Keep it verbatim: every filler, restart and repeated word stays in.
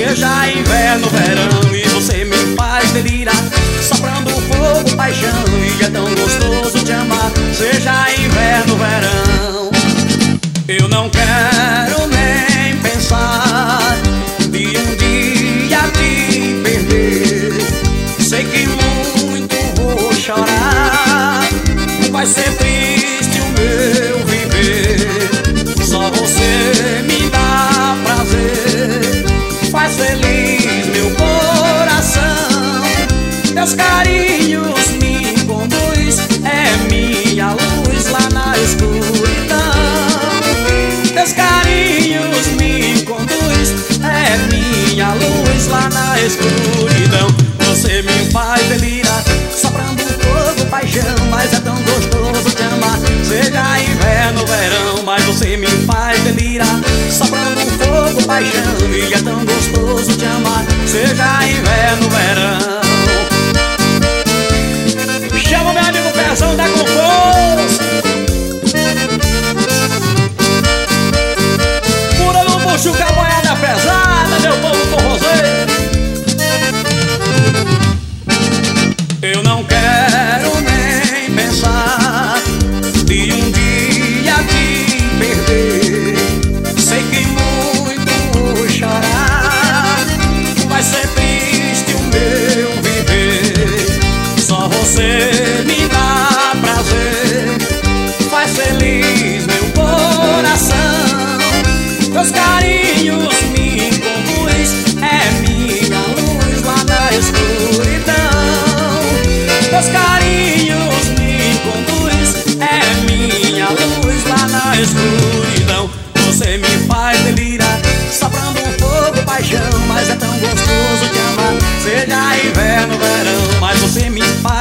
seja inverno, verão, e você me faz delirar, soprando fogo, paixão, e é tão gostoso te amar. Seja inverno, verão, eu não quero nem pensar de um dia te perder. Sei que muito vou chorar, vai ser triste o meu viver. Só você me dá prazer, faz feliz meu coração. Teus carinhos me conduz, é minha luz lá na escuridão. Teus carinhos me conduz, é minha luz lá na escuridão. Você me faz delirar, soprando fogo, paixão, mas é tão gostoso te amar. Seja inverno, verão, mas você me faz delirar, soprando fogo, paixão, e é tão gostoso te amar. Seja inverno, verão. Chama meu amigo Pezão da Conforto. Pura no bucho, capoeira pesada, meu povo forrozeiro. Eu não quero nem pensar de um dia te perder. Sei que muito vou chorar, vai ser triste o meu viver. Só você me dá prazer, faz feliz meu coração. Teus carinhos me conduz, é minha luz lá na escuridão. Teus carinhos me conduz, é minha luz lá na escuridão. Você me faz delirar, soprando fogo, paixão, mas é tão gostoso te amar. Seja inverno, verão, mas você me faz